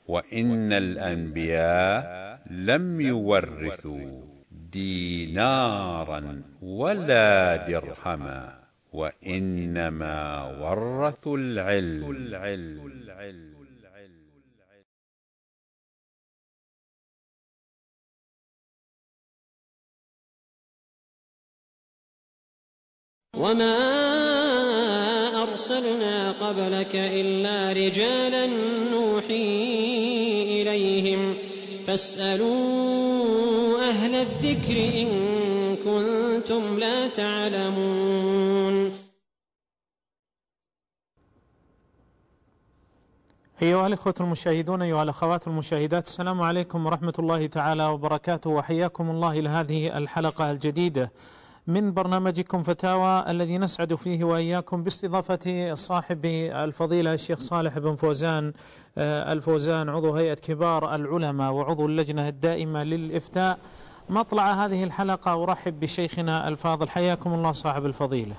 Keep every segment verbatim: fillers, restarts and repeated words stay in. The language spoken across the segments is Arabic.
وإن الأنبياء لم يورثوا دينارا ولا درهما، وإنما ورثوا العلم. وما أرسلنا قبلك إلا رجالا نوحي إليهم فاسألوا أهل الذكر إن كنتم لا تعلمون. أيها الأخوة المشاهدون، أيها الأخوات المشاهدات، السلام عليكم ورحمة الله تعالى وبركاته، وحياكم الله إلى هذه الحلقة الجديدة من برنامجكم فتاوى، الذي نسعد فيه وإياكم باستضافة صاحب الفضيلة الشيخ صالح بن فوزان الفوزان، عضو هيئة كبار العلماء وعضو اللجنة الدائمة للإفتاء. مطلع هذه الحلقة أرحب بشيخنا الفاضل، حياكم الله صاحب الفضيلة.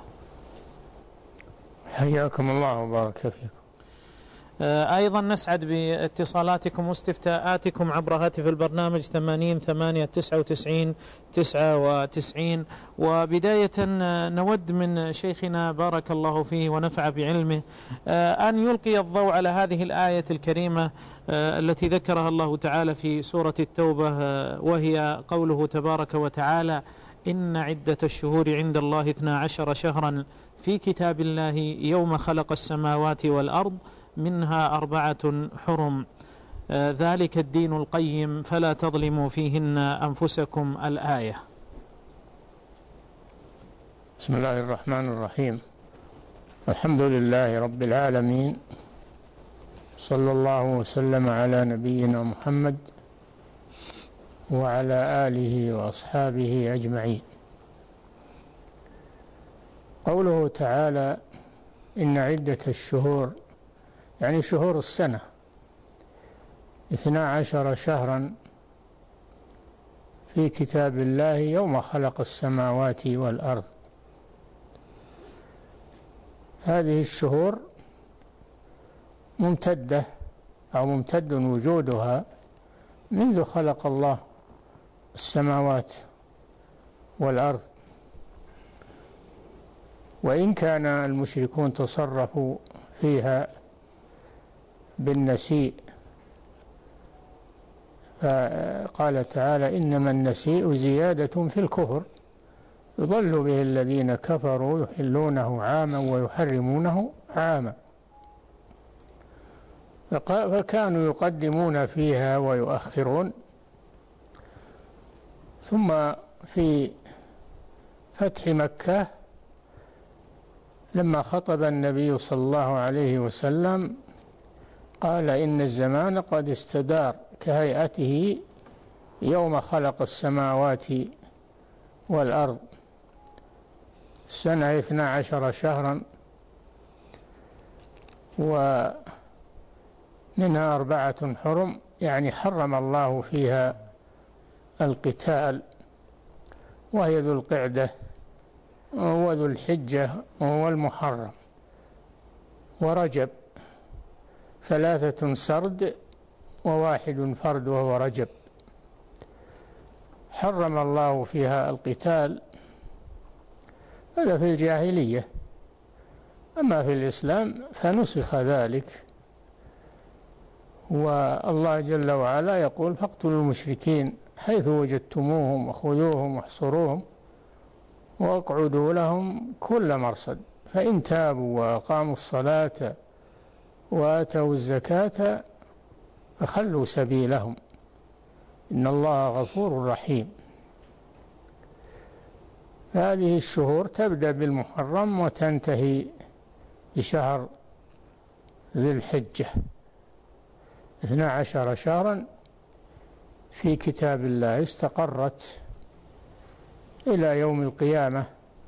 حياكم الله وبارك فيكم. أيضا نسعد باتصالاتكم واستفتاءاتكم عبر هاتف البرنامج ثمانين ثمانية تسعة وتسعين تسعة وتسعين. وبداية نود من شيخنا بارك الله فيه ونفع بعلمه أن يلقي الضوء على هذه الآية الكريمة التي ذكرها الله تعالى في سورة التوبة، وهي قوله تبارك وتعالى: إن عدة الشهور عند الله اثنا عشر شهرا في كتاب الله يوم خلق السماوات والأرض منها أربعة حرم ذلك الدين القيم فلا تظلموا فيهن أنفسكم. الآية. بسم الله الرحمن الرحيم. الحمد لله رب العالمين، صلى الله وسلم على نبينا محمد وعلى آله وأصحابه أجمعين. قوله تعالى: إن عدة الشهور، يعني شهور السنة، اثنا عشر شهرا في كتاب الله يوم خلق السماوات والأرض. هذه الشهور ممتدة أو ممتد وجودها منذ خلق الله السماوات والأرض، وإن كان المشركون تصرفوا فيها بالنسيء، فقال تعالى: إنما النسيء زيادة في الكفر يضل به الذين كفروا يحلونه عاما ويحرمونه عاما. فكانوا يقدمون فيها ويؤخرون. ثم في فتح مكة لما خطب النبي صلى الله عليه وسلم قال: إن الزمان قد استدار كهيئته يوم خلق السماوات والأرض. السنة اثنا عشر شهرا ومنها أربعة حرم، يعني حرم الله فيها القتال، وهي ذو القعدة وذو الحجة والمحرم ورجب، ثلاثة سرد وواحد فرد وهو رجب. حرم الله فيها القتال، هذا في الجاهلية. أما في الإسلام فنسخ ذلك، والله جل وعلا يقول: فاقتلوا المشركين حيث وجدتموهم وخذوهم واحصروهم واقعدوا لهم كل مرصد فإن تابوا وأقاموا الصلاة وآتوا الزكاة فخلوا سبيلهم إن الله غفور رحيم. هذه الشهور تبدأ بالمحرم وتنتهي بشهر ذي الحجة، اثنا عشر شهرا في كتاب الله استقرت إلى يوم القيامة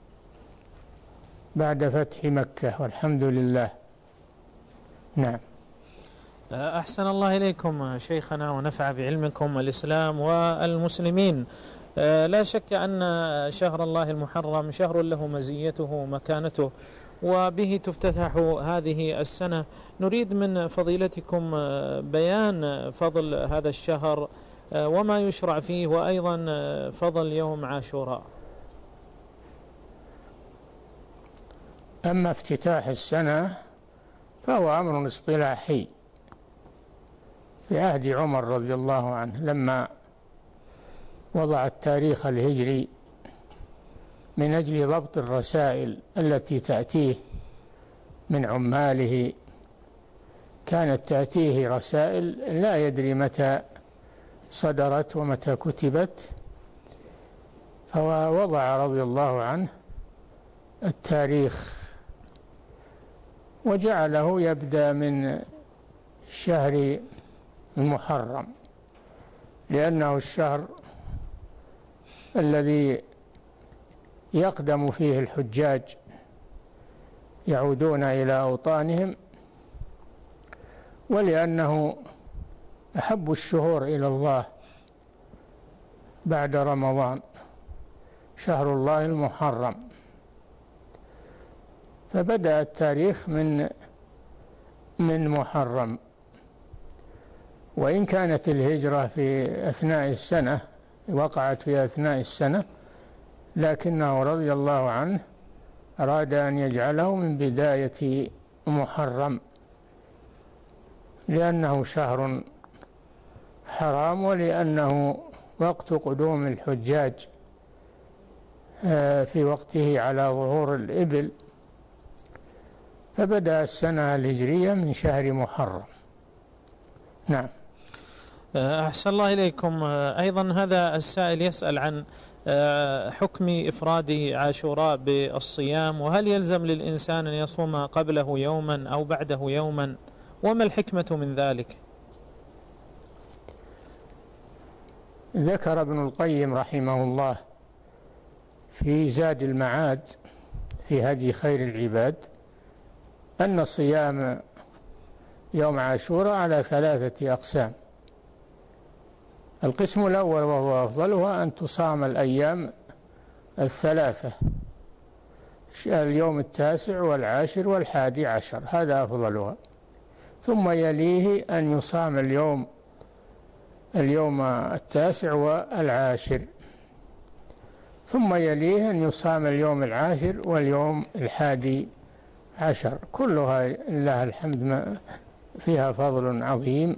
بعد فتح مكة، والحمد لله. نعم. أحسن الله إليكم شيخنا ونفع بعلمكم الإسلام والمسلمين. لا شك أن شهر الله المحرم شهر له مزيته ومكانته، وبه تفتتح هذه السنة. نريد من فضيلتكم بيان فضل هذا الشهر وما يشرع فيه، وأيضا فضل يوم عاشوراء. أما افتتاح السنة فهو أمر اصطلاحي في عهد عمر رضي الله عنه، لما وضع التاريخ الهجري من أجل ضبط الرسائل التي تأتيه من عماله. كانت تأتيه رسائل لا يدري متى صدرت ومتى كتبت، فوضع رضي الله عنه التاريخ وجعله يبدأ من شهر المحرم، لأنه الشهر الذي يقدم فيه الحجاج يعودون إلى أوطانهم، ولأنه أحب الشهور إلى الله بعد رمضان شهر الله المحرم. فبدأ التاريخ من من محرم، وإن كانت الهجرة في أثناء السنة وقعت في أثناء السنة، لكنه رضي الله عنه أراد أن يجعله من بداية محرم، لأنه شهر حرام، ولأنه وقت قدوم الحجاج في وقته على ظهور الإبل، فبدأ السنة الهجرية من شهر محرم. نعم. أحسن الله إليكم. أيضا هذا السائل يسأل عن حكم إفراد عاشوراء بالصيام، وهل يلزم للإنسان أن يصوم قبله يوما أو بعده يوما، وما الحكمة من ذلك؟ ذكر ابن القيم رحمه الله في زاد المعاد في هدي خير العباد أن صيام يوم عاشوراء على ثلاثة أقسام. القسم الأول وهو أفضلها أن تصام الأيام الثلاثة، اليوم التاسع والعاشر والحادي عشر، هذا أفضلها. ثم يليه أن يصام اليوم اليوم التاسع والعاشر، ثم يليه أن يصام اليوم العاشر واليوم الحادي عشر. كلها لله الحمد فيها فضل عظيم.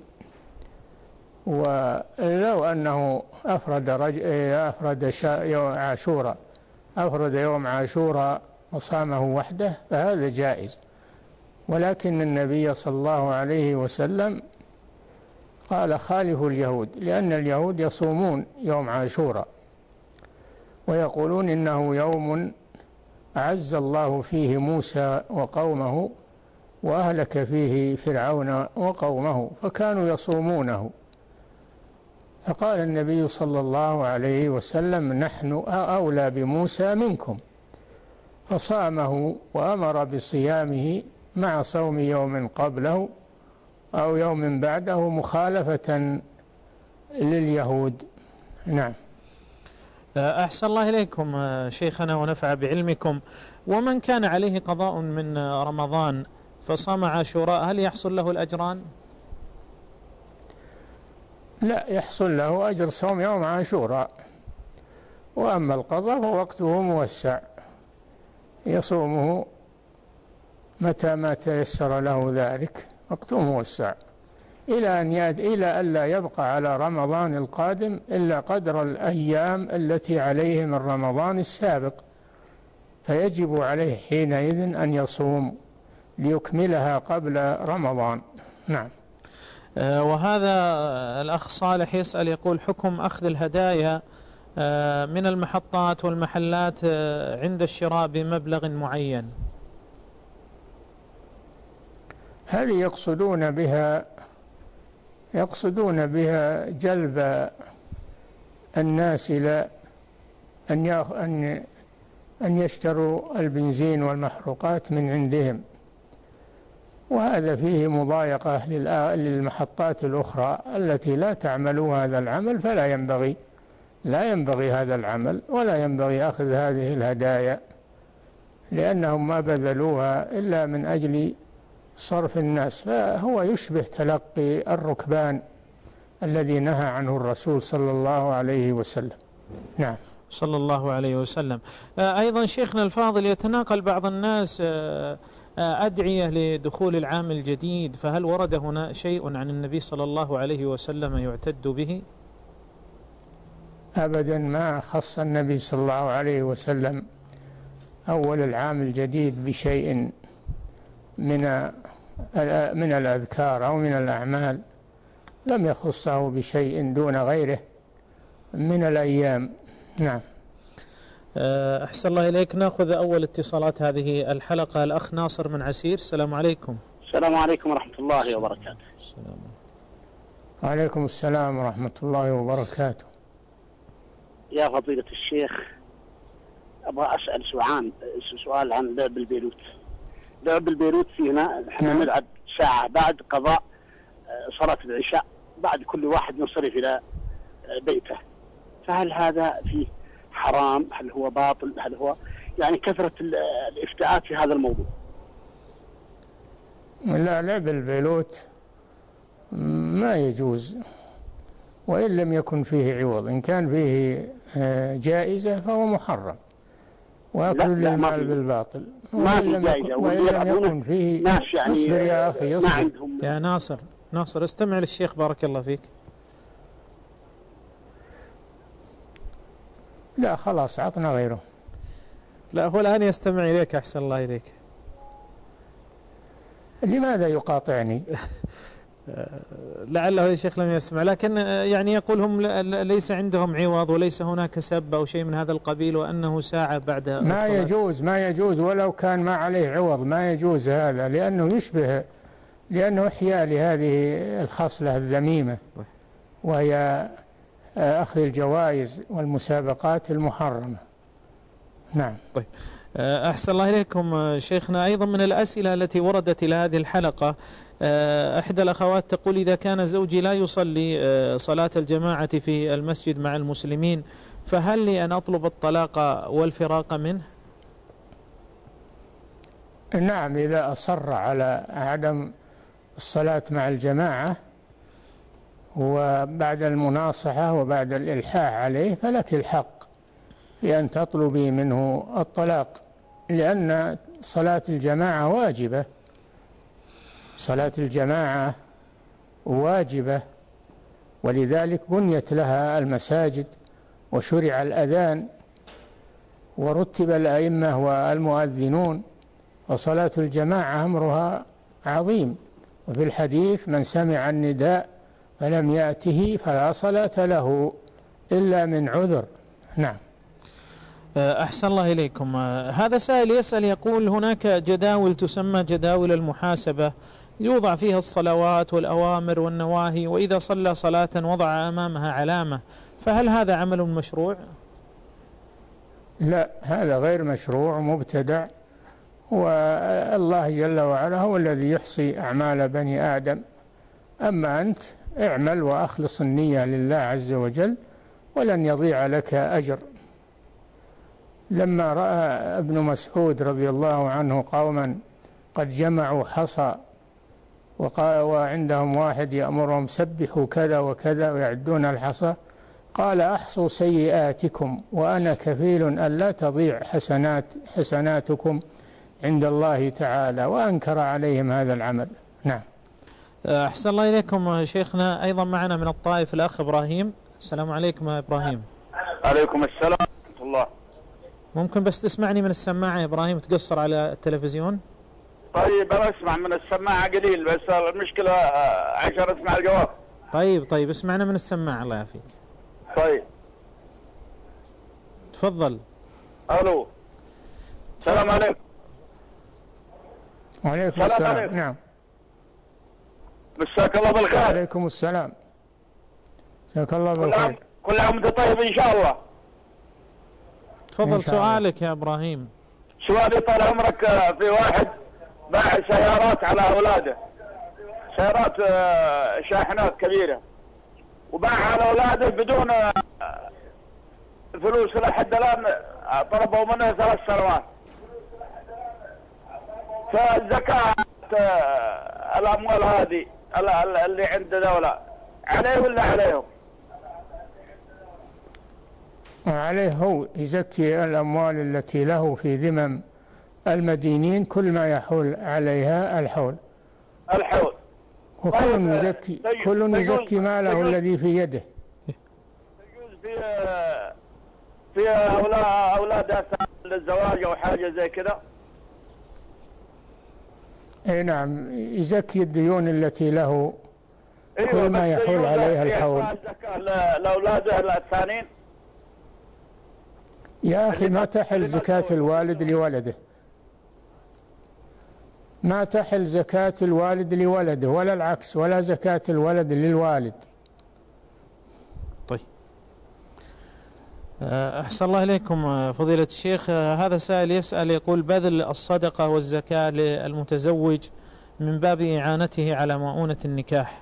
ولو أنه أفرد رج... أفرد شا... عاشوراء أفرد يوم عاشوراء وصامه وحده فهذا جائز، ولكن النبي صلى الله عليه وسلم قال خالفوا اليهود، لأن اليهود يصومون يوم عاشوراء ويقولون إنه يوم أعز الله فيه موسى وقومه وأهلك فيه فرعون وقومه، فكانوا يصومونه. فقال النبي صلى الله عليه وسلم نحن أولى بموسى منكم، فصامه وأمر بصيامه مع صوم يوم قبله أو يوم بعده مخالفة لليهود. نعم. أحسن الله إليكم شيخنا ونفع بعلمكم. ومن كان عليه قضاء من رمضان فصام عاشوراء هل يحصل له الأجران؟ لا، يحصل له أجر صوم يوم عاشوراء، وأما القضاء فوقته موسع يصومه متى ما تيسر له ذلك، وقته موسع إلى أن يد إلى أن لا يبقى على رمضان القادم إلا قدر الأيام التي عليه من رمضان السابق، فيجب عليه حينئذ أن يصوم ليكملها قبل رمضان. نعم. وهذا الأخ صالح يسأل يقول حكم أخذ الهدايا من المحطات والمحلات عند الشراء بمبلغ معين. هذه يقصدون بها يقصدون بها جلب الناس إلى أن أن أن يشتروا البنزين والمحروقات من عندهم، وهذا فيه مضايقة للمحطات الأخرى التي لا تعمل هذا العمل، فلا ينبغي لا ينبغي هذا العمل، ولا ينبغي أخذ هذه الهدايا لأنهم ما بذلوها إلا من أجل صرف الناس، فهو يشبه تلقي الركبان الذي نهى عنه الرسول صلى الله عليه وسلم. نعم. صلى الله عليه وسلم. أيضا شيخنا الفاضل، يتناقل بعض الناس أدعية لدخول العام الجديد، فهل ورد هنا شيء عن النبي صلى الله عليه وسلم يعتد به؟ أبدا ما خص النبي صلى الله عليه وسلم أول العام الجديد بشيء من من الأذكار أو من الأعمال، لم يخصه بشيء دون غيره من الأيام. نعم. أحسن الله إليك. نأخذ أول اتصالات هذه الحلقة. الأخ ناصر من عسير. السلام عليكم. السلام عليكم ورحمة الله وبركاته. السلام. وعليكم السلام ورحمة الله وبركاته. يا فضيلة الشيخ، أبغى أسأل سؤال سؤال عن لعب البيروت. لعب البيروت فينا نحن نلعب ساعة بعد قضاء صلاة العشاء، بعد كل واحد ينصرف إلى بيته، فهل هذا فيه حرام؟ هل هو باطل؟ هل هو يعني كثرة الإفتاءات في هذا الموضوع؟ لا، لعب البيلوت ما يجوز، وإن لم يكن فيه عوض. إن كان فيه جائزة فهو محرم، وأكل المال بالباطل. ما في جائزة، وإن لم يكن فيه ناس يعني اصبر يا أخي اصبر. يا ناصر ناصر استمع للشيخ بارك الله فيك. لا خلاص عطنا غيره. لا هو الآن يستمع إليك. أحسن الله إليك. لماذا يقاطعني؟ لعله يا شيخ لم يسمع، لكن يعني يقول هم ليس عندهم عوض وليس هناك سب أو شيء من هذا القبيل، وأنه ساعة بعد ما الصلاة. يجوز ما يجوز ولو كان ما عليه عوض، ما يجوز هذا، لأنه يشبه لأنه إحياء لهذه الخصلة الذميمة، وهي أخذ الجوائز والمسابقات المحرمة. نعم. طيب أحسن الله إليكم شيخنا. أيضا من الأسئلة التي وردت إلى هذه الحلقة، إحدى الأخوات تقول: إذا كان زوجي لا يصلي صلاة الجماعة في المسجد مع المسلمين، فهل لي أن أطلب الطلاق والفراق منه؟ نعم، إذا أصر على عدم الصلاة مع الجماعة وبعد المناصحة وبعد الإلحاح عليه فلك الحق بأن تطلبي منه الطلاق، لأن صلاة الجماعة واجبة. صلاة الجماعة واجبة، ولذلك بنيت لها المساجد وشرع الأذان ورتب الأئمة والمؤذنون، وصلاة الجماعة أمرها عظيم. وفي الحديث: من سمع النداء فلم يأته فلا صلاة له إلا من عذر. نعم. أحسن الله إليكم. هذا سائل يسأل يقول: هناك جداول تسمى جداول المحاسبة، يوضع فيها الصلوات والأوامر والنواهي، وإذا صلى صلاة وضع أمامها علامة، فهل هذا عمل مشروع؟ لا، هذا غير مشروع ومبتدع، والله جل وعلا هو الذي يحصي أعمال بني آدم. أما أنت اعمل وأخلص النية لله عز وجل ولن يضيع لك أجر. لما رأى ابن مسعود رضي الله عنه قوما قد جمعوا حصى وعندهم واحد يأمرهم: سبحوا كذا وكذا، ويعدون الحصى، قال: أحصوا سيئاتكم وأنا كفيل أن لا تضيع حسنات حسناتكم عند الله تعالى، وأنكر عليهم هذا العمل. نعم. أحسن الله إليكم شيخنا. أيضا معنا من الطائف الأخ إبراهيم. السلام عليكم يا إبراهيم. عليكم السلام ورحمة الله. ممكن بس تسمعني من السماعة يا إبراهيم، تقصر على التلفزيون؟ طيب أنا أسمع من السماعة قليل، بس المشكلة عشان أسمع الجواب. طيب طيب اسمعنا من السماعة الله يعافيك. طيب تفضل. ألو. السلام عليكم. وعليكم السلام. عليكم. نعم. مساك الله بالخير. وعليكم السلام. مساك الله بالخير. كل عام وانت طيب إن شاء الله. تفضل سؤالك يا إبراهيم. سؤالي طال عمرك، في واحد باع سيارات على أولاده، سيارات شاحنات كبيرة، وباع على أولاده بدون فلوس لحد الآن، طلبوا منه ثلاث سنوات. فالزكاة الأموال هذه اللي عند دولة عليه ولا عليهم؟ عليه هو يزكي الأموال التي له في ذمم المدينين كل ما يحول عليها الحول الحول وكل يزكي كل يزكي ماله الذي في يده. يجوز في في أولاد أولاد للزواج أو حاجة زي كذا؟ اي نعم يزكي الديون التي له أيوة كل ما يحول عليها الحول. لأولاده الثانيين يا أخي ما تحل زكاة الوالد لولده، ما تحل زكاة الوالد لولده ولا العكس، ولا زكاة الولد للوالد. طيب أحسن الله إليكم فضيلة الشيخ. هذا سائل يسأل يقول: بذل الصدقة والزكاة للمتزوج من باب إعانته على مؤونة النكاح.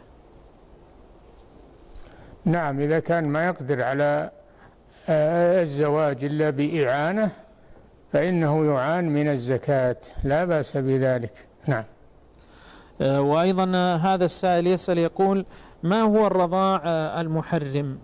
نعم إذا كان ما يقدر على الزواج إلا بإعانة فإنه يعان من الزكاة، لا بأس بذلك. نعم. وأيضا هذا السائل يسأل يقول: ما هو الرضاع المحرم؟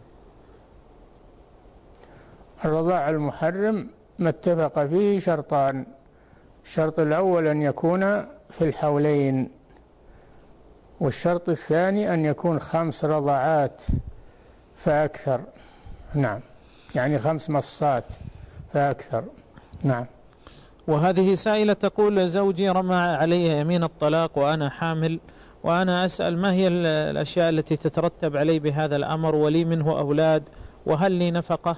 الرضاع المحرم ما اتفق فيه شرطان: الشرط الأول أن يكون في الحولين، والشرط الثاني أن يكون خمس رضعات فأكثر. نعم، يعني خمس مصات فأكثر. نعم. وهذه سائلة تقول: زوجي رمى علي يمين الطلاق وأنا حامل، وأنا أسأل ما هي الأشياء التي تترتب علي بهذا الأمر، ولي منه أولاد، وهل لي نفقة؟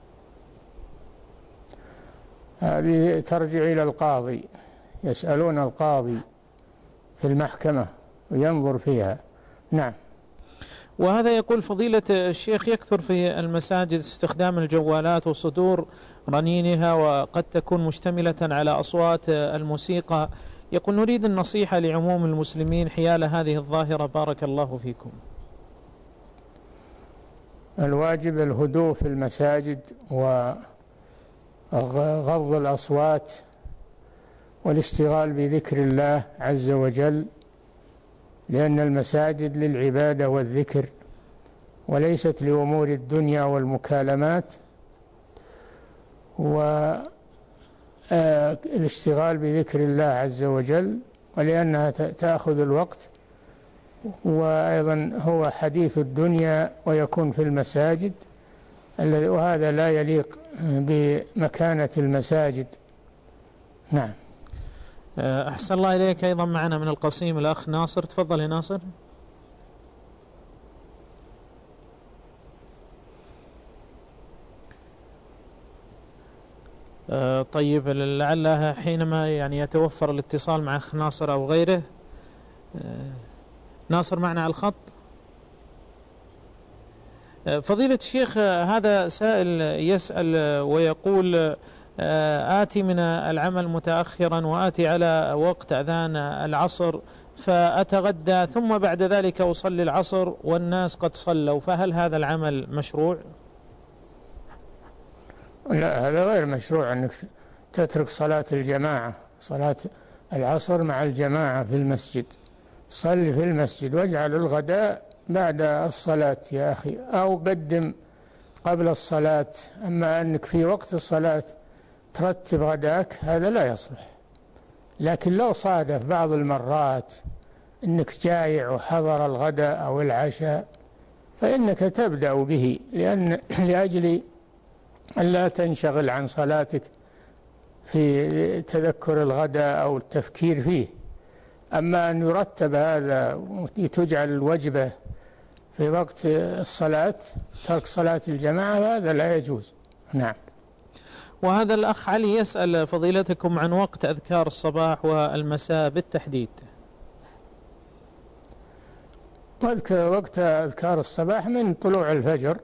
هذه ترجع إلى القاضي، يسألون القاضي في المحكمة وينظر فيها. نعم. وهذا يقول: فضيلة الشيخ، يكثر في المساجد استخدام الجوالات وصدور رنينها، وقد تكون مشتملة على أصوات الموسيقى. يقول: نريد النصيحة لعموم المسلمين حيال هذه الظاهرة، بارك الله فيكم. الواجب الهدوء في المساجد وغض الأصوات والاشتغال بذكر الله عز وجل، لأن المساجد للعبادة والذكر وليست لأمور الدنيا والمكالمات. والاشتغال بذكر الله عز وجل ولأنها تأخذ الوقت، وأيضا هو حديث الدنيا ويكون في المساجد، وهذا لا يليق بمكانة المساجد. نعم. أحسن الله إليك. أيضا معنا من القصيم الأخ ناصر، تفضل يا ناصر. طيب، لعلها حينما يعني يتوفر الاتصال مع أخ ناصر أو غيره. ناصر معنا على الخط. فضيلة الشيخ، هذا سائل يسأل ويقول: آتي من العمل متأخرا وآتي على وقت أذان العصر، فأتغدى ثم بعد ذلك أصلي العصر والناس قد صلوا، فهل هذا العمل مشروع؟ لا، هذا غير مشروع، أنك تترك صلاة الجماعة، صلاة العصر مع الجماعة في المسجد. صلي في المسجد واجعل الغداء بعد الصلاة يا أخي، أو قدم قبل الصلاة. أما أنك في وقت الصلاة ترتب غداك هذا لا يصلح. لكن لو صادف بعض المرات أنك جائع وحضر الغداء أو العشاء فإنك تبدأ به، لأن لأجل أن لا تنشغل عن صلاتك في تذكر الغداء أو التفكير فيه. أما أن يرتب هذا وتجعل الوجبة في وقت الصلاة، ترك صلاة الجماعة، هذا لا يجوز. نعم. وهذا الأخ علي يسأل فضيلتكم عن وقت أذكار الصباح والمساء بالتحديد. وقت أذكار الصباح من طلوع الفجر،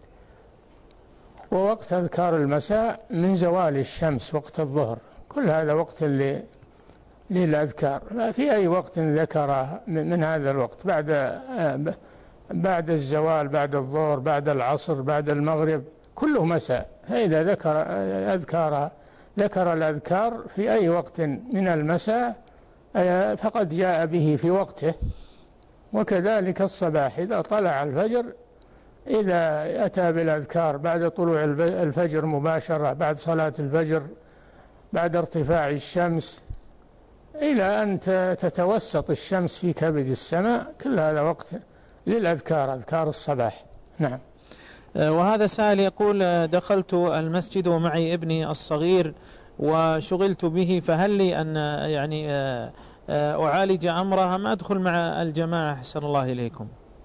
ووقت أذكار المساء من زوال الشمس وقت الظهر. كل هذا وقت للأذكار، في أي وقت ذكر من هذا الوقت، بعد بعد الزوال، بعد الظهر، بعد العصر، بعد المغرب، كله مساء. فإذا ذكر أذكار ذكر الأذكار في أي وقت من المساء فقد جاء به في وقته. وكذلك الصباح إذا طلع الفجر، إذا أتى بالأذكار بعد طلوع الفجر مباشرة، بعد صلاة الفجر، بعد ارتفاع الشمس إلى أن تتوسط الشمس في كبد السماء، كل هذا وقت للأذكار، أذكار الصباح. نعم. وهذا سائل يقول: دخلت المسجد ومعي ابني الصغير وشغلت به، فهل لي أن يعني أعالج أمره أم أدخل مع الجماعة؟ أحسن الله إليكم.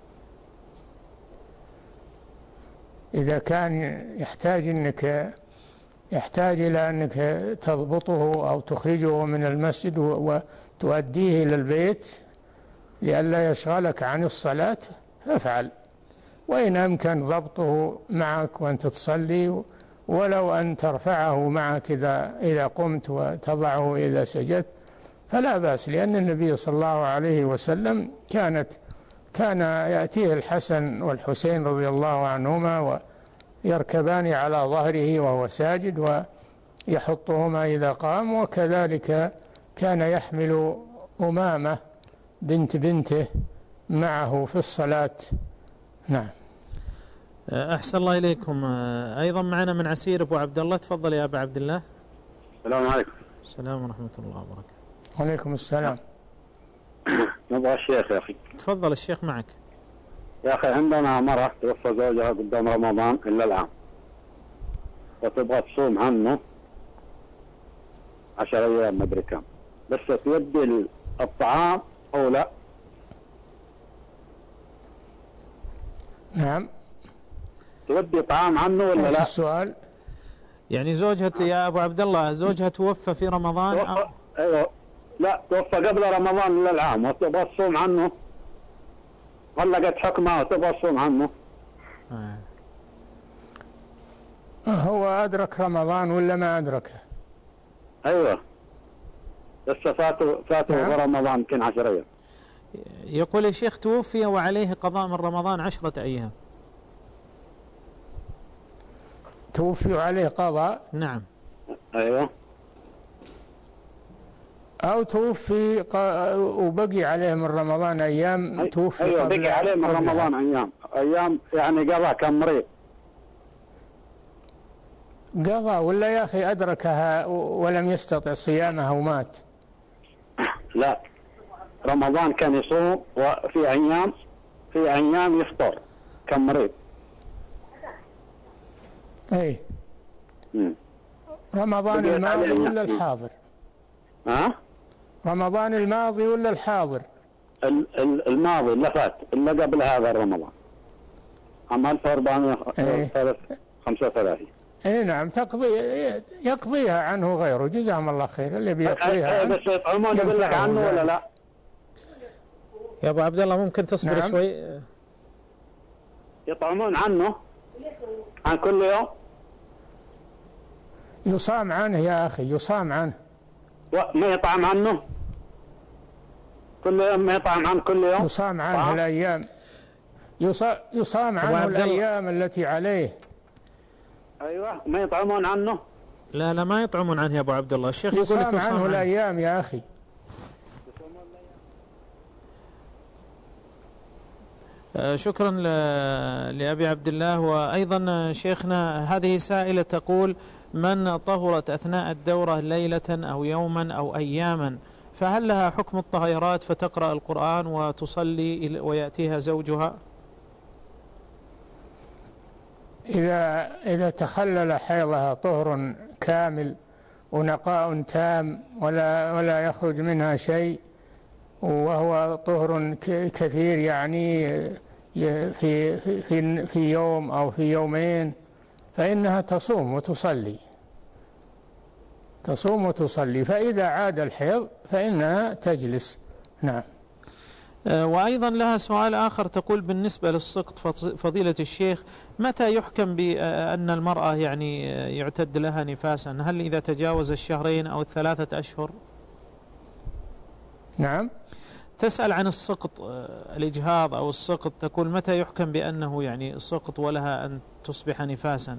إذا كان يحتاج أنك يحتاج إلى أنك تضبطه أو تخرجه من المسجد وتؤديه إلى البيت لئلا يشغلك عن الصلاة فافعل، وإن أمكن ضبطه معك وأنت تصلي، ولو أن ترفعه معك إذا إذا قمت وتضعه إذا سجدت فلا بأس، لأن النبي صلى الله عليه وسلم كانت كان يأتيه الحسن والحسين رضي الله عنهما ويركبان على ظهره وهو ساجد ويحطهما إذا قام، وكذلك كان يحمل أمامة بنت بنته معه في الصلاة. نعم. أحسن الله إليكم. أيضا معنا من عسير أبو عبد الله. تفضل يا أبا عبد الله. السلام عليكم. السلام ورحمة الله وبركاته. وعليكم السلام. نبغى الشيخ يا أخي. تفضل الشيخ معك. يا أخي عندنا مرة توفى زوجها قدام رمضان إلا العام، وتبغى تصوم عنه عشر أيام مدري كم، بس تودي الطعام أو لا؟ نعم. تودي طعام عنه ولا لا؟ السؤال يعني زوجها يا أبو عبد الله زوجها توفى في رمضان أو... أيوه. لا، توفى قبل رمضان إلا العام وتبغى تصوم عنه، غلقت حكمه وتبغى تصوم عنه. آه. هو أدرك رمضان ولا ما أدركه؟ أيوه، لسه فاتوا فاتوا نعم. رمضان يمكن عشر أيام. يقول يا شيخ توفي وعليه قضاء من رمضان عشرة أيام. توفي عليه قضاء؟ نعم. أيوه. أو توفي ق... وبقي عليه من رمضان أيام. توفي أيوه بقي عليه من رمضان أيام أيام يعني قضاء كم مريض. قضى ولا يا أخي أدركها ولم يستطع صيامها ومات؟ لا، رمضان كان يصوم وفي أيام في أيام يفطر كم مريض. أي مم. رمضان الماضي ولا الحاضر؟ ها؟ رمضان الماضي ولا الحاضر؟ الماضي اللي فات اللي قبل هذا رمضان عام ألف وأربعمائة وخمسة وثلاثين. اي نعم، تقضي يقضيها عنه غيره، جزاهم الله خير اللي بيقضيها عنه. بس يطعمون يقول لك عنه ولا لا؟ يا ابو عبد الله ممكن تصبر نعم. شوي. يطعمون عنه عن كل يوم؟ يصام عنه يا اخي، يصام عنه. ما يطعم عنه كل يوم؟ ما يطعم عنه كل يوم؟ يصام عنه طعم. الأيام يصام عنه الأيام التي عليه. أيوة، ما يطعمون عنه؟ لا لا ما يطعمون عنه يا أبو عبد الله. الشيخ يقول لك يصام عنه الأيام يا أخي. شكرا لأبي عبد الله. وأيضا شيخنا هذه سائلة تقول: من طهرت أثناء الدورة ليلة أو يوما أو أياما فهل لها حكم الطهيرات فتقرأ القرآن وتصلي ويأتيها زوجها؟ إذا إذا تخلل حيضها طهر كامل ونقاء تام ولا ولا يخرج منها شيء، وهو طهر كثير يعني في في في يوم أو في يومين، فإنها تصوم وتصلي تصوم وتصلي فإذا عاد الحيض فإنها تجلس. نعم. وأيضا لها سؤال آخر تقول: بالنسبة للسقط فضيلة الشيخ متى يحكم بأن المرأة يعني يعتد لها نفاسا؟ هل إذا تجاوز الشهرين أو الثلاثة أشهر؟ نعم. تسأل عن السقط، الإجهاض أو السقط، تقول متى يحكم بأنه يعني سقط ولها أن تصبح نفاسا؟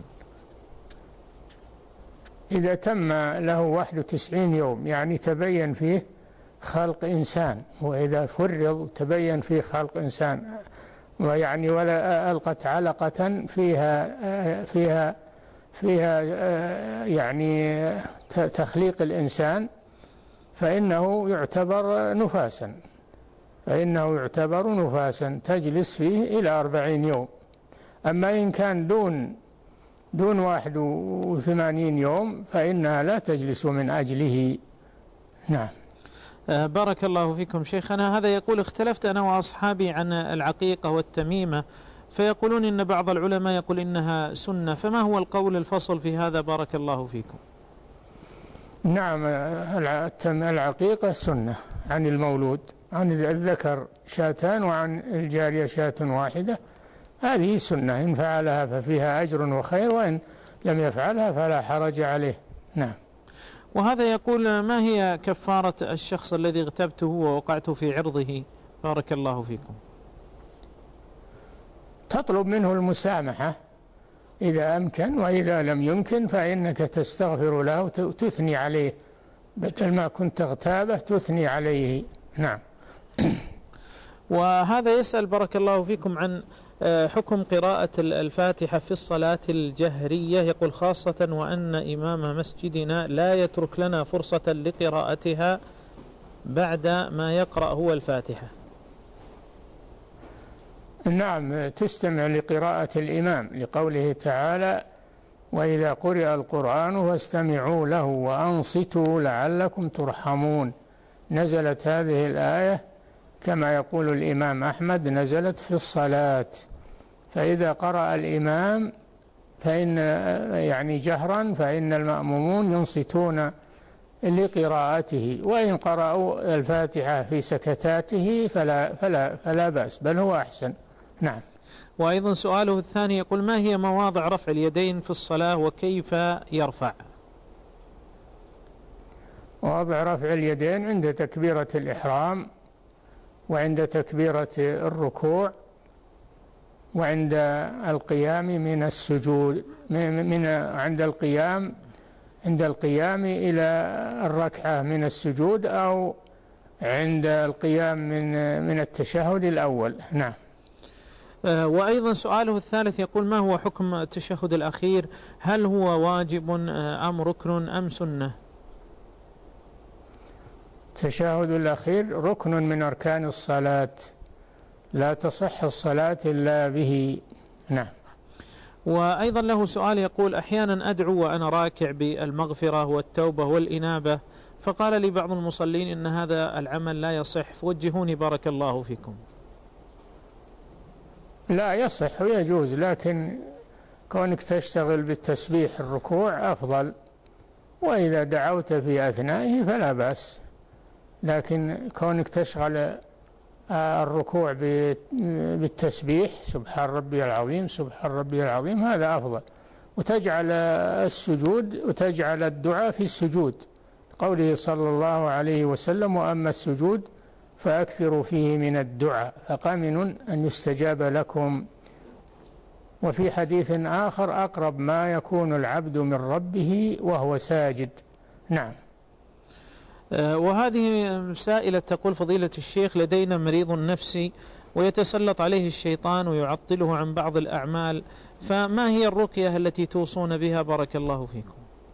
إذا تم له واحد وتسعين يوم يعني تبين فيه خلق إنسان، وإذا فرض تبين في خلق إنسان، ويعني ولا ألقت علقة فيها فيها فيها يعني تخليق الإنسان فإنه يعتبر نفاسا فإنه يعتبر نفاسا تجلس فيه إلى أربعين يوم. أما إن كان دون دون واحد وثمانين يوم فإنها لا تجلس من أجله. نعم. بارك الله فيكم شيخنا. هذا يقول: اختلفت أنا وأصحابي عن العقيقة والتميمة، فيقولون إن بعض العلماء يقول إنها سنة، فما هو القول الفصل في هذا؟ بارك الله فيكم. نعم، العقيقة سنة عن المولود، عن الذكر شاتان وعن الجارية شاة واحدة، هذه سنة، إن فعلها ففيها أجر وخير، وإن لم يفعلها فلا حرج عليه. نعم. وهذا يقول: ما هي كفارة الشخص الذي اغتبته ووقعت في عرضه؟ بارك الله فيكم. تطلب منه المسامحة إذا أمكن، وإذا لم يمكن فإنك تستغفر له وتثني عليه، بدل ما كنت اغتابه تثني عليه. نعم. وهذا يسأل بارك الله فيكم عن حكم قراءة الفاتحة في الصلاة الجهرية، يقول: خاصة وأن إمام مسجدنا لا يترك لنا فرصة لقراءتها بعد ما يقرأ هو الفاتحة. نعم، تستمع لقراءة الإمام لقوله تعالى: وإذا قرئ القرآن فاستمعوا له وأنصتوا لعلكم ترحمون. نزلت هذه الآية كما يقول الإمام أحمد نزلت في الصلاة، فإذا قرأ الإمام فإن يعني جهرا فإن المأمومون ينصتون لقراءته، وإن قرأوا الفاتحة في سكتاته فلا, فلا, فلا بأس، بل هو أحسن. نعم. وأيضا سؤاله الثاني يقول: ما هي مواضع رفع اليدين في الصلاة وكيف يرفع؟ مواضع رفع اليدين عند تكبيرة الإحرام، وعند تكبيرة الركوع، وعند القيام من السجود، من عند القيام عند القيام إلى الركعة من السجود، أو عند القيام من من التشهد الأول. نعم. وأيضا سؤاله الثالث يقول: ما هو حكم التشهد الأخير؟ هل هو واجب أم ركن أم سنة؟ التشهد الأخير ركن من أركان الصلاة، لا تصح الصلاة إلا به. نعم. وأيضا له سؤال يقول: أحيانا أدعو وأنا راكع بالمغفرة والتوبة والإنابة، فقال لي بعض المصلين إن هذا العمل لا يصح، فوجهوني بارك الله فيكم. لا يصح ويجوز، لكن كونك تشتغل بالتسبيح الركوع أفضل، وإذا دعوت في أثنائه فلا بأس، لكن كونك تشغل الركوع بالتسبيح سبحان ربي العظيم سبحان ربي العظيم هذا أفضل، وتجعل السجود وتجعل الدعاء في السجود، قوله صلى الله عليه وسلم: وأما السجود فأكثروا فيه من الدعاء فقمن أن يستجاب لكم. وفي حديث آخر: أقرب ما يكون العبد من ربه وهو ساجد. نعم. وهذه سائلة تقول: فضيلة الشيخ، لدينا مريض نفسي ويتسلط عليه الشيطان ويعطله عن بعض الأعمال، فما هي الرقية التي توصون بها بارك الله فيكم؟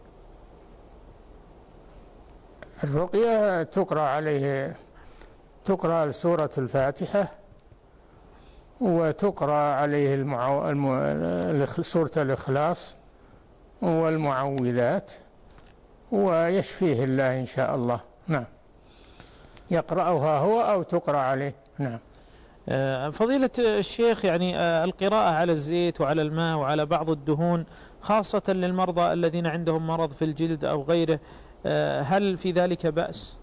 الرقية تقرأ عليه تقرأ سورة الفاتحة، وتقرأ عليه المعو... الم... سورة الإخلاص والمعوذات، ويشفيه الله إن شاء الله. نعم. يقرأها هو أو تقرأ عليه. نعم. فضيلة الشيخ، يعني القراءة على الزيت وعلى الماء وعلى بعض الدهون خاصة للمرضى الذين عندهم مرض في الجلد أو غيره، هل في ذلك بأس؟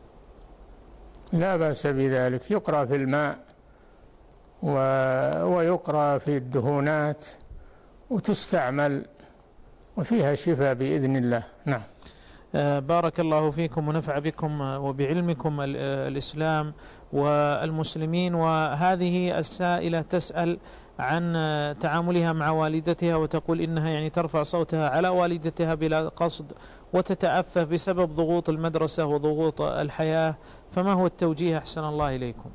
لا بأس بذلك، يقرأ في الماء و... ويقرأ في الدهونات وتستعمل، وفيها شفاء بإذن الله. نعم. بارك الله فيكم ونفع بكم وبعلمكم الإسلام والمسلمين. وهذه السائلة تسأل عن تعاملها مع والدتها، وتقول إنها يعني ترفع صوتها على والدتها بلا قصد وتتأفه بسبب ضغوط المدرسة وضغوط الحياة، فما هو التوجيه أحسن الله إليكم؟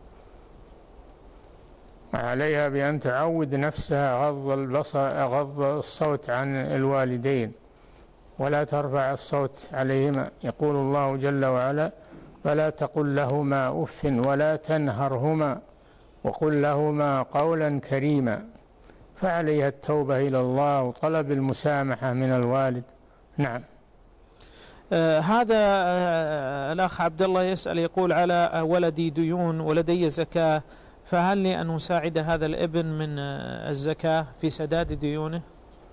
عليها بأن تعود نفسها غض البصر غض الصوت عن الوالدين ولا ترفع الصوت عليهما. يقول الله جل وعلا: فلا تقل لهما أف ولا تنهرهما وقل لهما قولا كريما. فعليها التوبة إلى الله وطلب المسامحة من الوالد. نعم. آه هذا آه الأخ عبد الله يسأل، يقول: على ولدي ديون ولدي زكاة، فهل لي أن أساعد هذا الابن من آه الزكاة في سداد ديونه؟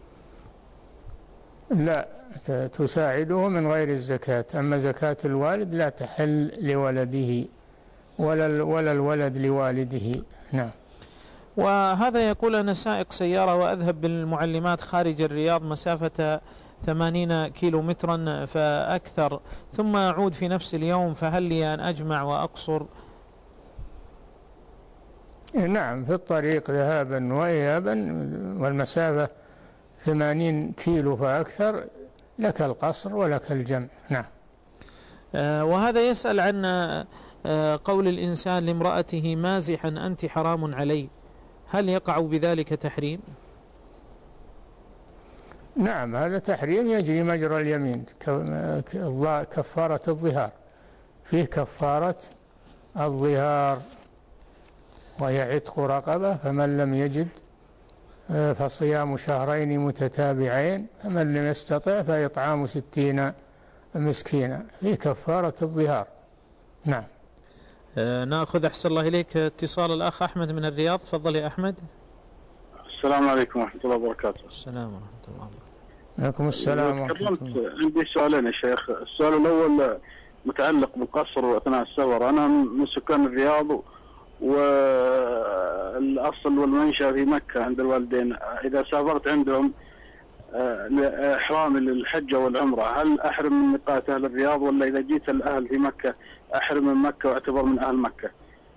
لا، تساعده من غير الزكاة. أما زكاة الوالد لا تحل لولده ولا ولا الولد لوالده. نعم. وهذا يقول: أنا سائق سيارة وأذهب بالمعلمات خارج الرياض مسافة ثمانين كيلو مترا فأكثر، ثم أعود في نفس اليوم، فهل لي أن أجمع وأقصر؟ نعم، في الطريق ذهابا وإيابا والمسافة ثمانين كيلو فأكثر لك القصر ولك الجمع. نعم. آه وهذا يسأل عن آه قول الإنسان لامرأته: مازحا أنت حرام علي، هل يقع بذلك تحريم؟ نعم، هذا تحريم يجري مجرى اليمين، كفارة الظهار. فيه كفارة الظهار وهي عتق رقبة، فمن لم يجد فصيام شهرين متتابعين، فمن لم يستطع فإطعام ستين مسكينا. فيه كفارة الظهار. نعم. آه نأخذ أحسن الله إليك اتصال الأخ أحمد من الرياض. تفضل يا أحمد. السلام عليكم ورحمة الله وبركاته. السلام ورحمة الله وبركاته. عليكم السلام ورحمة الله. عندي سؤالين يا شيخ. السؤال الأول متعلق بالقصر أثناء السفر. أنا من سكان الرياض والأصل والمنشأ في مكة عند الوالدين. إذا سافرت عندهم إحرامي للحجة والعمرة، هل أحرم من ميقات أهل الرياض، ولا إذا جيت الأهل في مكة أحرم من مكة واعتبر من أهل مكة؟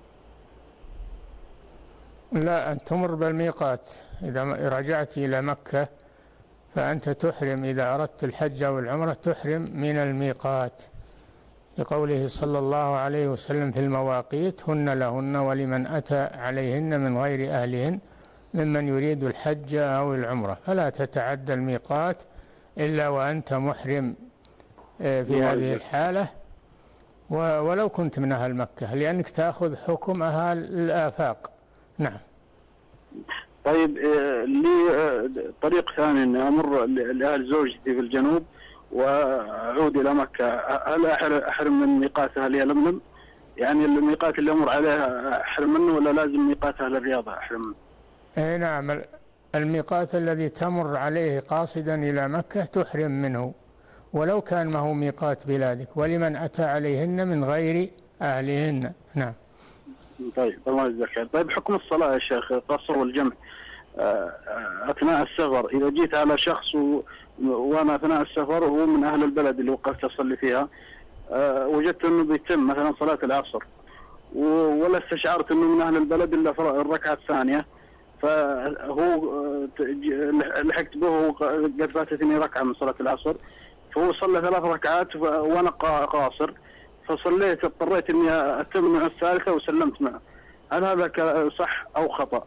لا، أن تمر بالميقات. إذا رجعت إلى مكة فأنت تحرم، إذا أردت الحج والعمرة تحرم من الميقات، لقوله صلى الله عليه وسلم في المواقيت: هن لهن ولمن أتى عليهن من غير أهلهن ممن يريد الحج أو العمرة، فلا تتعدى الميقات إلا وأنت محرم في هذه الحالة ولو كنت من أهل مكة، لأنك تأخذ حكم أهل الآفاق. نعم. طيب، لي طريق ثاني أن أمر لأهل زوجتي في الجنوب وأعود إلى مكة، هل أحرم من ميقات أهل يلملم؟ يعني الميقات اللي أمر عليها أحرم منه، ولا لازم ميقات أهل الرياض أحرم منه؟ اي نعم، الميقات الذي تمر عليه قاصدا إلى مكة تحرم منه ولو كان ما هو ميقات بلادك، ولمن أتى عليهن من غير أهلهن. نعم. طيب، الله يجزاك خير. طيب، حكم الصلاة يا شيخ، قصر والجمع أثناء السفر. إذا جيت على شخص و... وأنا أثناء السفر وهو من أهل البلد اللي وقفت أصلي فيها، وجدت أنه بيتم مثلا صلاة العصر ولا استشعرت أنه من أهل البلد إلا الركعة الثانية، فهو لحقت به قد فاتتني ركعة من صلاة العصر، فهو صلى ثلاث ركعات وأنا قاصر، فصليت اضطريت إني أتم مع الثالثة وسلمت معه. هل هذا صح أو خطأ؟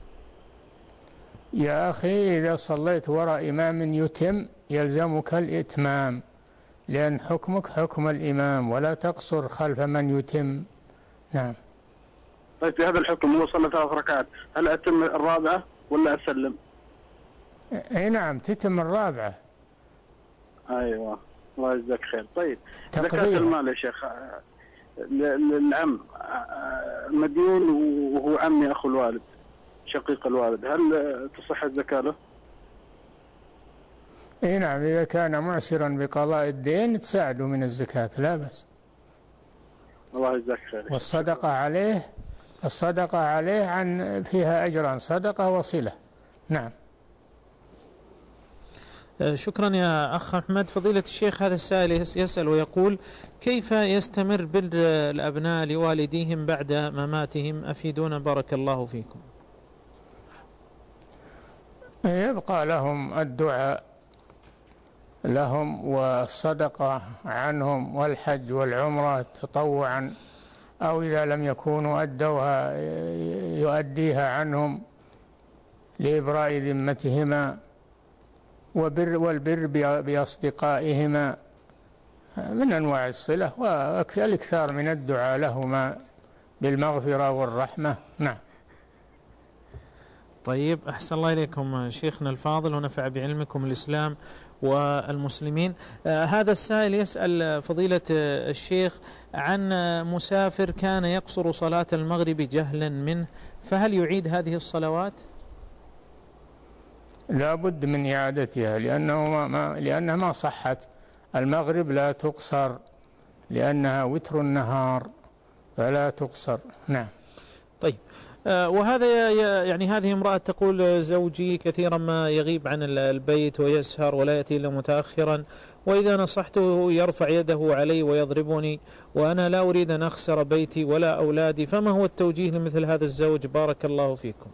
يا أخي، إذا صليت وراء إمام يتم يلزمك الإتمام، لأن حكمك حكم الإمام، ولا تقصر خلف من يتم. نعم. طيب، في هذا الحكم هو صلى ثلاث ركعات، هل أتم الرابعة ولا أسلم؟ أي نعم، تتم الرابعة. أيوة، الله يجزاك خير. طيب، زكاة المال يا شيخ، للعم مديون وهو عمي أخو الوالد شقيق الوالد، هل تصح الزكاة له؟ اي نعم، إذا كان معسرا بقضاء الدين تساعده من الزكاة، لا بأس. الله يجزاك خير. والصدقة عليه الصدقة عليه عن فيها أجران، صدقة وصلة. نعم. شكرا يا أخ أحمد. فضيلة الشيخ، هذا السائل يسأل ويقول: كيف يستمر بر الأبناء لوالديهم بعد مماتهم؟ أفيدونا بارك الله فيكم. يبقى لهم الدعاء لهم والصدقة عنهم والحج والعمرة تطوعا، أو إذا لم يكونوا أدوها يؤديها عنهم لإبراء ذمتهما، وبر والبر بأصدقائهما من أنواع الصلة، والإكثار من الدعاء لهما بالمغفرة والرحمة. نعم. طيب، أحسن الله إليكم شيخنا الفاضل ونفع بعلمكم الإسلام والمسلمين. آه هذا السائل يسأل فضيلة الشيخ عن مسافر كان يقصر صلاة المغرب جهلا منه، فهل يعيد هذه الصلوات؟ لا بد من إعادتها، لأنه ما لأنها ما صحت. المغرب لا تقصر لأنها وتر النهار فلا تقصر. نعم. طيب، آه وهذا يعني هذه امرأة تقول: زوجي كثيرا ما يغيب عن البيت ويسهر ولا يأتي إلا متأخرا، وإذا نصحته يرفع يده علي ويضربني، وأنا لا أريد أن أخسر بيتي ولا أولادي، فما هو التوجيه لمثل هذا الزوج؟ بارك الله فيكم.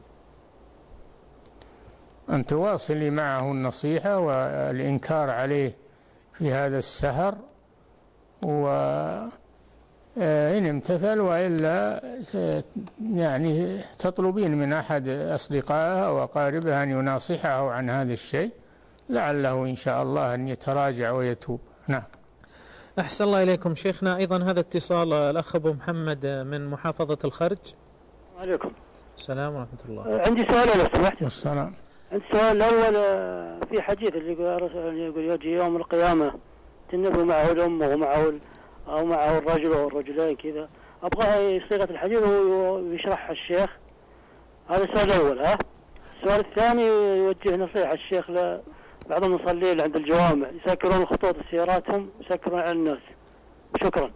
أن تواصلي معه النصيحة والإنكار عليه في هذا السهر، وإن امتثل، وإلا يعني تطلبين من أحد أصدقائها وأقاربها أن يناصحه عن هذا الشيء، لعله إن شاء الله أن يتراجع ويتوب. نعم. أحسن الله إليكم شيخنا. أيضا هذا اتصال الأخ أبو محمد من محافظة الخرج. عليكم السلام ورحمة الله. عندي سؤال لو سمحت. والسلام. السؤال الأول، في حديث اللي يقول يجي يوم القيامة النبي معه الأمة ومعه أو معه الرجل أو الرجلين كذا، أبغى صيغة الحديث ويشرحها الشيخ. هذا السؤال الأول. ها السؤال الثاني، يوجه نصيحة الشيخ لبعض المصلين عند الجوامع يسكرون الخطوط سياراتهم يسكرون على الناس. شكرا.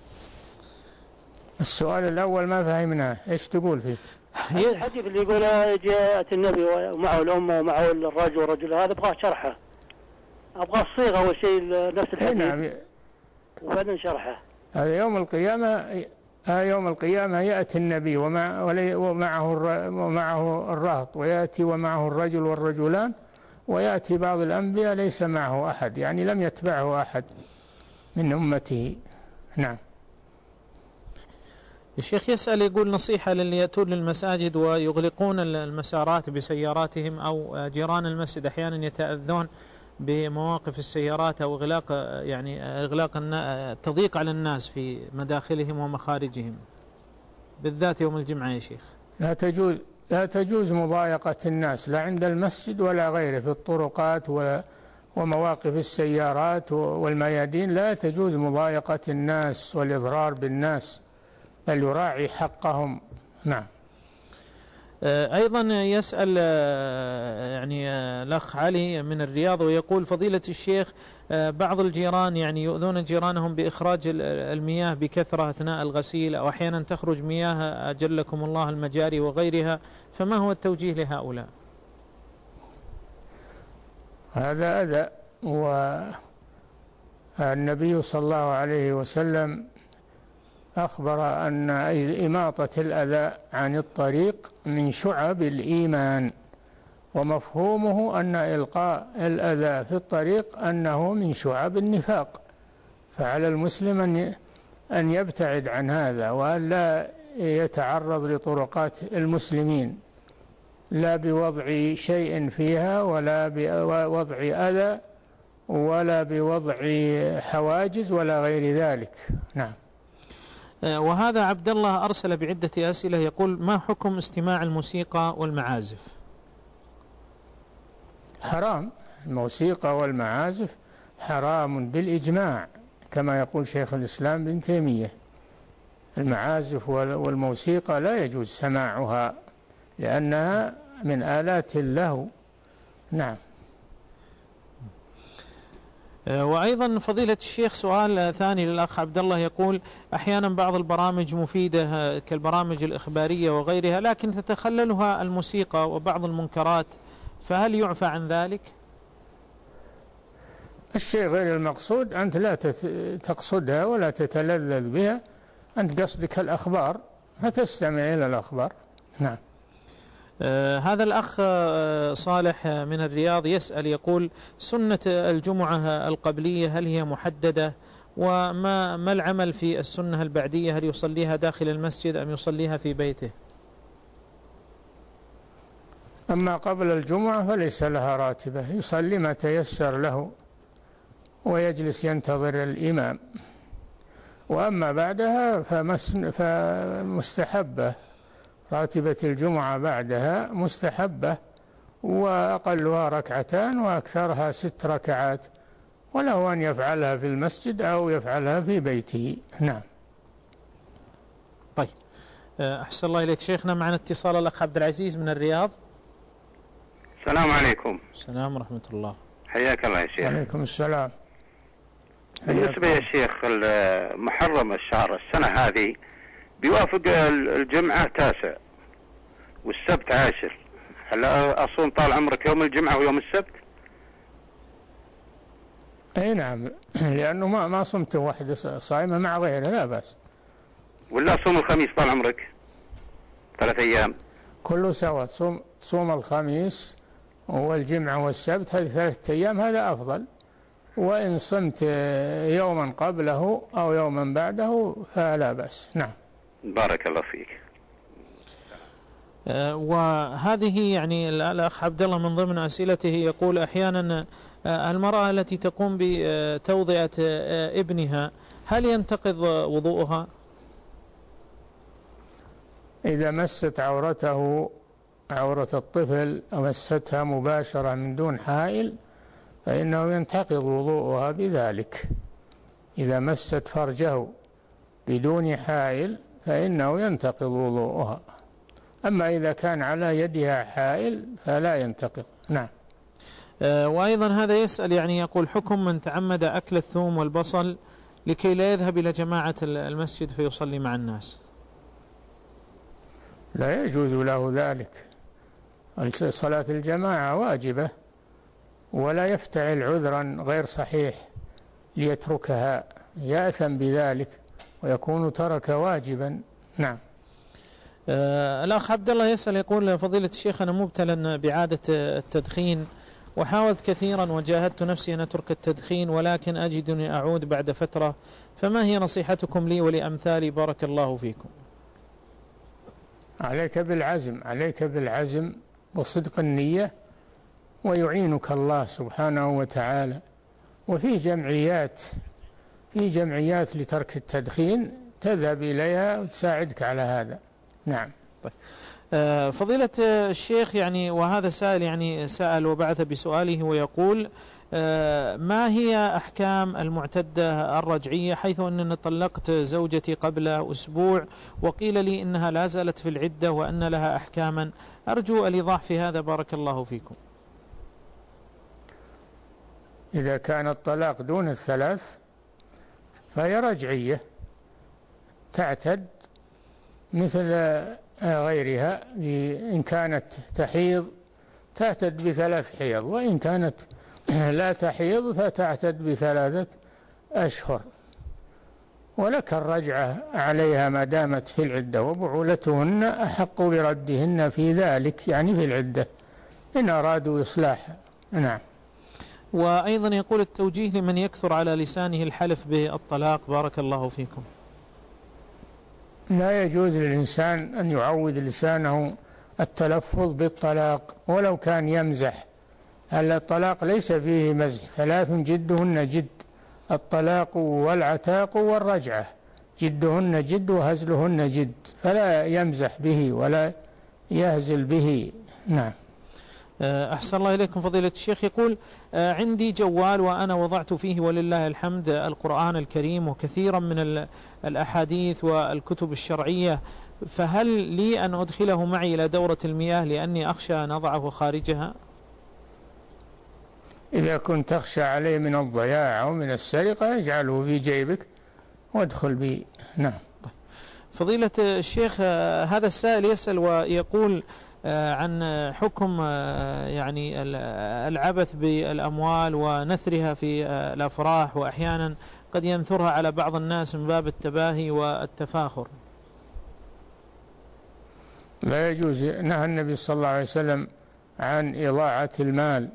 السؤال الأول ما فهمناه، إيش تقول فيه؟ الحديث اللي يقول جاءت النبي ومعه الأمة ومعه الرجل والرجل، هذا أبغى شرحه، أبغى الصيغة أول شيء نفس الحديث. نعم. وبعدين شرحه. هذا يوم القيامة، يوم القيامة يأتي النبي ومع ومعه ومعه الرهط، ويأتي ومعه الرجل والرجلان، ويأتي بعض الأنبياء ليس معه أحد، يعني لم يتبعه أحد من أمته. نعم. الشيخ يسأل يقول: نصيحة للي يأتون للمساجد ويغلقون المسارات بسياراتهم، أو جيران المسجد أحيانا يتأذون بمواقف السيارات أو إغلاق يعني إغلاق التضييق على الناس في مداخلهم ومخارجهم، بالذات يوم الجمعة يا شيخ. لا تجوز لا تجوز مضايقة الناس، لا عند المسجد ولا غيره، في الطرقات ومواقف السيارات والميادين لا تجوز مضايقة الناس والإضرار بالناس، بل يراعي حقهم. نعم. أيضا يسأل يعني الأخ علي من الرياض ويقول: فضيلة الشيخ، بعض الجيران يعني يؤذون جيرانهم بإخراج المياه بكثرة أثناء الغسيل، أو أحيانا تخرج مياه أجلكم الله المجاري وغيرها، فما هو التوجيه لهؤلاء؟ هذا أذى، والنبي صلى الله عليه وسلم أخبر أن إماطة الأذى عن الطريق من شعب الإيمان، ومفهومه أن إلقاء الأذى في الطريق أنه من شعب النفاق، فعلى المسلم أن أن يبتعد عن هذا، وأن لا يتعرض لطرقات المسلمين، لا بوضع شيء فيها، ولا بوضع أذى، ولا بوضع حواجز ولا غير ذلك. نعم. وهذا عبد الله أرسل بعدة أسئلة يقول: ما حكم استماع الموسيقى والمعازف؟ حرام. الموسيقى والمعازف حرام بالإجماع، كما يقول شيخ الإسلام ابن تيمية. المعازف والموسيقى لا يجوز سماعها لأنها من آلات اللهو. نعم. وأيضا فضيلة الشيخ سؤال ثاني للأخ عبد الله يقول: أحيانا بعض البرامج مفيدة كالبرامج الإخبارية وغيرها، لكن تتخللها الموسيقى وبعض المنكرات، فهل يعفى عن ذلك؟ الشيء غير المقصود أنت لا تقصدها ولا تتلذذ بها، أنت قصدك الأخبار فتستمع إلى الأخبار. نعم. آه هذا الأخ آه صالح من الرياض يسأل يقول: سنة الجمعة القبلية هل هي محددة؟ وما ما العمل في السنة البعدية؟ هل يصليها داخل المسجد أم يصليها في بيته؟ أما قبل الجمعة فليس لها راتبة، يصلي ما تيسر له ويجلس ينتظر الإمام. وأما بعدها فمستحبة، راتبة الجمعة بعدها مستحبة، وأقلها ركعتان وأكثرها ست ركعات، وله أن يفعلها في المسجد أو يفعلها في بيته. نعم. طيب، أحسن الله إليك شيخنا. معنا اتصال الأخ عبد العزيز من الرياض. السلام عليكم. السلام ورحمة الله. حياك الله يا شيخ. عليكم السلام. بالنسبة يا شيخ محرم الشهر السنة هذه بيوافق الجمعة تاسع والسبت عاشر، هل أصوم طال عمرك يوم الجمعة ويوم السبت؟ اي نعم، لأنه ما ما صمت واحدة صائمة مع غيره لا بأس. ولا صوم الخميس طال عمرك ثلاث أيام؟ كله سوا، تصوم تصوم الخميس والجمعة والسبت، هذه ثلاثة أيام هذا أفضل. وإن صمت يوما قبله أو يوما بعده فلا بأس. نعم. بارك الله فيك. آه وهذه يعني الأخ عبد الله من ضمن أسئلته يقول: أحيانا آه المرأة التي تقوم بتوضئة آه ابنها هل ينتقض وضوءها؟ إذا مست عورته عورة الطفل أو مستها مباشرة من دون حائل فإنه ينتقض وضوءها بذلك. إذا مست فرجه بدون حائل فإنه ينتقض وضوءها. أما إذا كان على يدها حائل فلا ينتقض. نعم. آه وأيضا هذا يسأل يعني يقول: حكم من تعمد أكل الثوم والبصل لكي لا يذهب إلى جماعة المسجد فيصلي مع الناس؟ لا يجوز له ذلك. صلاة الجماعة واجبة، ولا يفتعل عذرا غير صحيح ليتركها، يأثم بذلك ويكون ترك واجبا. نعم. آه الأخ عبد الله يسأل يقول: فضيلة الشيخ، أنا مبتلا بعادة التدخين وحاولت كثيرا وجاهدت نفسي أن أترك التدخين، ولكن أجدني أعود بعد فترة، فما هي نصيحتكم لي ولأمثالي؟ بارك الله فيكم. عليك بالعزم، عليك بالعزم وصدق النية، ويعينك الله سبحانه وتعالى. وفي جمعيات في جمعيات لترك التدخين تذهب إليها وتساعدك على هذا. نعم. طيب. آه فضيلة الشيخ، يعني وهذا سائل يعني سأل وبعث بسؤاله ويقول: آه ما هي أحكام المعتدة الرجعية، حيث أنني طلقت زوجتي قبل أسبوع وقيل لي إنها لا زالت في العدة وأن لها أحكاما، أرجو الإيضاح في هذا بارك الله فيكم. إذا كان الطلاق دون الثلاث فهي رجعية، تعتد مثل غيرها. إن كانت تحيض تعتد بثلاث حيض، وإن كانت لا تحيض فتعتد بثلاثة أشهر. ولك الرجعة عليها ما دامت في العدة، وبعولتهن أحق بردهن في ذلك، يعني في العدة إن أرادوا إصلاحها. نعم. وأيضا يقول: التوجيه لمن يكثر على لسانه الحلف بالطلاق بارك الله فيكم. لا يجوز للإنسان أن يعود لسانه التلفظ بالطلاق ولو كان يمزح. هل الطلاق ليس فيه مزح، ثلاث جدهن جد: الطلاق والعتاق والرجعة، جدهن جد وهزلهن جد، فلا يمزح به ولا يهزل به. نعم. أحسن الله إليكم فضيلة الشيخ. يقول: عندي جوال وأنا وضعت فيه ولله الحمد القرآن الكريم وكثيرا من الأحاديث والكتب الشرعية، فهل لي أن أدخله معي إلى دورة المياه لأني أخشى أن أضعه خارجها؟ إذا كنت تخشى عليه من الضياع أو من السرقة اجعله في جيبك وادخل به. نعم. فضيلة الشيخ، هذا السائل يسأل ويقول عن حكم يعني العبث بالأموال ونثرها في الأفراح، وأحيانا قد ينثرها على بعض الناس من باب التباهي والتفاخر. لا يجوز. نهى النبي صلى الله عليه وسلم عن إضاعة المال،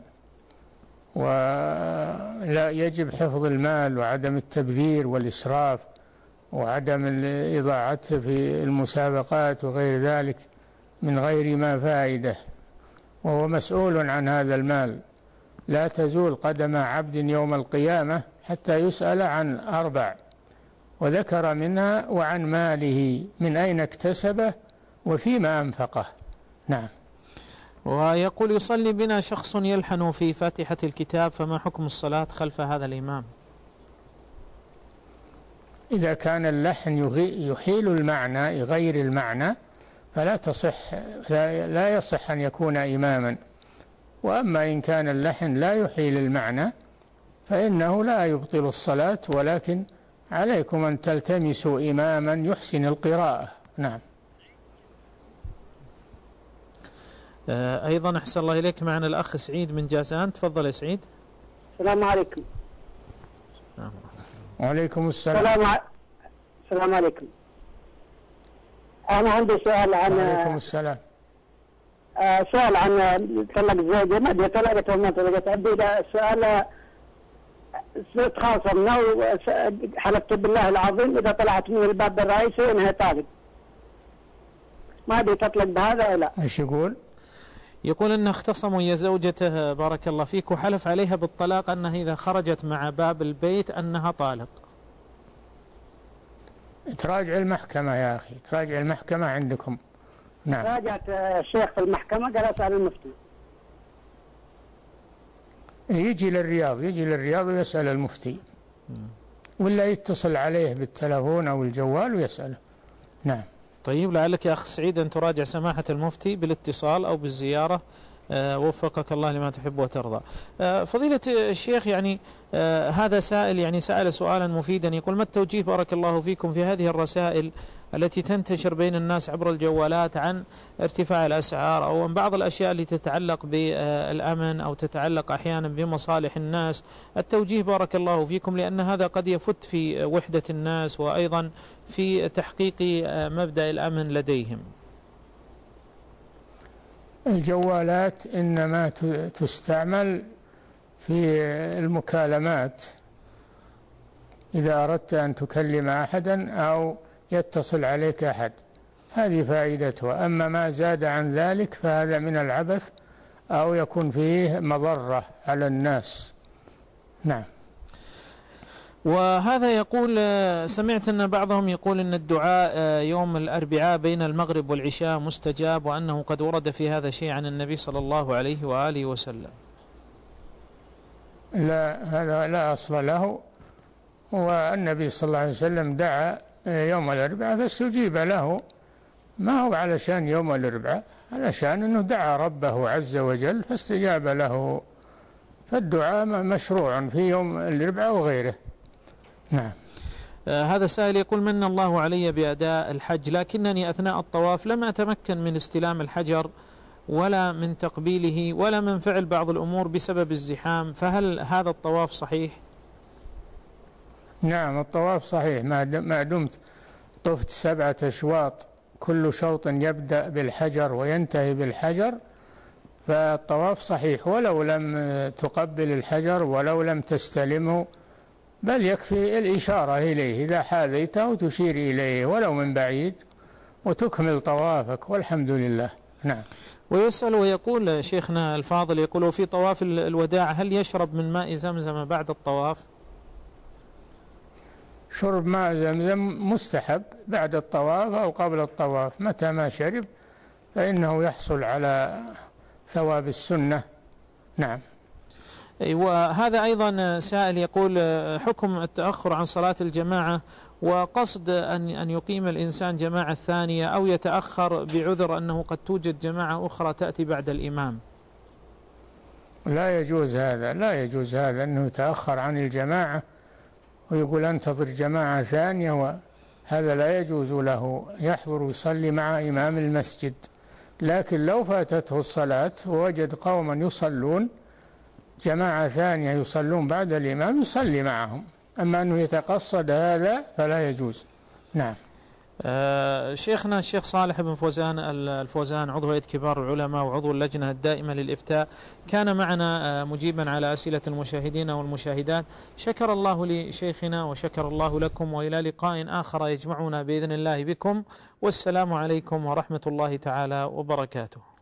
ولا يجب حفظ المال وعدم التبذير والإسراف وعدم إضاعته في المسابقات وغير ذلك من غير ما فائدة، وهو مسؤول عن هذا المال. لا تزول قدم عبد يوم القيامة حتى يسأل عن أربع، وذكر منها وعن ماله من أين اكتسبه وفيما أنفقه. نعم. ويقول يصلي بنا شخص يلحن في فاتحة الكتاب، فما حكم الصلاة خلف هذا الإمام؟ إذا كان اللحن يحيل المعنى يغير المعنى فلا تصح، لا يصح أن يكون إماما. وأما إن كان اللحن لا يحيل المعنى فإنه لا يبطل الصلاة، ولكن عليكم أن تلتمسوا إماما يحسن القراءة. نعم. أيضا أحسن الله إليك، معنا الأخ سعيد من جازان. تفضل يا سعيد. السلام عليكم. وعليكم السلام. السلام ع... السلام عليكم. أنا عندي سؤال عن وعليكم السلام. آه سؤال عن طلق الزوجة، ما أدري طلقت ولا ما طلقت. عندي سؤال تخاصمنا وحلفت بالله العظيم إذا طلعت من الباب الرئيسي إنها طالق، ما أدري تطلق بهذا ولا لا. إيش يقول؟ يقول أنه اختصموا يا زوجته بارك الله فيك، وحلف عليها بالطلاق أنها إذا خرجت مع باب البيت أنها طالق. تراجع المحكمة يا أخي، تراجع المحكمة عندكم. نعم. راجعت الشيخ في المحكمة قال أسأل المفتي. يجي للرياض، يجي للرياض ويسأل المفتي، ولا يتصل عليه بالتلفون أو الجوال ويسأله. نعم. طيب، لعلك يا أخ سعيد أن تراجع سماحة المفتي بالاتصال أو بالزيارة. أه وفقك الله لما تحب وترضى. أه فضيلة الشيخ، يعني أه هذا سائل يعني سأل سؤالا مفيدا، يقول: ما التوجيه بارك الله فيكم في هذه الرسائل التي تنتشر بين الناس عبر الجوالات عن ارتفاع الأسعار أو عن بعض الأشياء التي تتعلق بالأمن أو تتعلق أحيانا بمصالح الناس؟ التوجيه بارك الله فيكم، لأن هذا قد يفت في وحدة الناس وأيضا في تحقيق مبدأ الأمن لديهم. الجوالات إنما تستعمل في المكالمات إذا أردت أن تكلم أحدا أو يتصل عليك أحد، هذه فائدتها. أما ما زاد عن ذلك فهذا من العبث أو يكون فيه مضرة على الناس. نعم. وهذا يقول: سمعت أن بعضهم يقول أن الدعاء يوم الأربعاء بين المغرب والعشاء مستجاب، وأنه قد ورد في هذا شيء عن النبي صلى الله عليه وآله وسلم. لا، هذا لا أصل له. والنبي صلى الله عليه وسلم دعا يوم الأربعاء فاستجيب له، ما هو علشان يوم الأربعاء، علشان أنه دعا ربه عز وجل فاستجاب له. فالدعاء مشروع في يوم الأربعاء وغيره. نعم. آه هذا سائل يقول: من الله علي بأداء الحج، لكنني أثناء الطواف لم أتمكن من استلام الحجر ولا من تقبيله ولا من فعل بعض الأمور بسبب الزحام، فهل هذا الطواف صحيح؟ نعم، الطواف صحيح ما دمت طفت سبعة أشواط كل شوط يبدأ بالحجر وينتهي بالحجر، فالطواف صحيح ولو لم تقبل الحجر ولو لم تستلمه، بل يكفي الإشارة إليه إذا حاذيته تشير إليه ولو من بعيد وتكمل طوافك والحمد لله. نعم. ويسأل ويقول شيخنا الفاضل، يقول: في طواف الوداع هل يشرب من ماء زمزم بعد الطواف؟ شرب ماء زمزم مستحب بعد الطواف أو قبل الطواف، متى ما شرب فإنه يحصل على ثواب السنة. نعم. وهذا أيضا سائل يقول: حكم التأخر عن صلاة الجماعة وقصد أن أن يقيم الإنسان جماعة ثانية أو يتأخر بعذر أنه قد توجد جماعة أخرى تأتي بعد الإمام. لا يجوز هذا، لا يجوز هذا أنه يتأخر عن الجماعة ويقول أنتظر جماعة ثانية، وهذا لا يجوز له. يحضر يصلي مع إمام المسجد، لكن لو فاتته الصلاة ووجد قوما يصلون جماعة ثانية يصلون بعد الإمام يصلي معهم، أما أنه يتقصد هذا فلا يجوز. نعم. آه شيخنا الشيخ صالح بن فوزان الفوزان عضو هيئة كبار العلماء وعضو اللجنة الدائمة للإفتاء كان معنا آه مجيبا على أسئلة المشاهدين والمشاهدات. شكر الله لشيخنا وشكر الله لكم، وإلى لقاء آخر يجمعنا بإذن الله بكم، والسلام عليكم ورحمة الله تعالى وبركاته.